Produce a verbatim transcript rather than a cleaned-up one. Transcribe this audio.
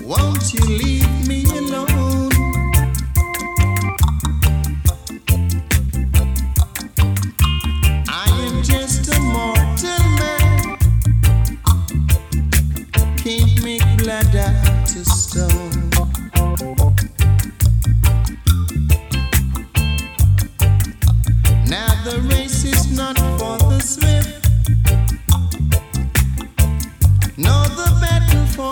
Won't you leave me alone? I am just a mortal man, can't make blood out of stone. Now the race is not for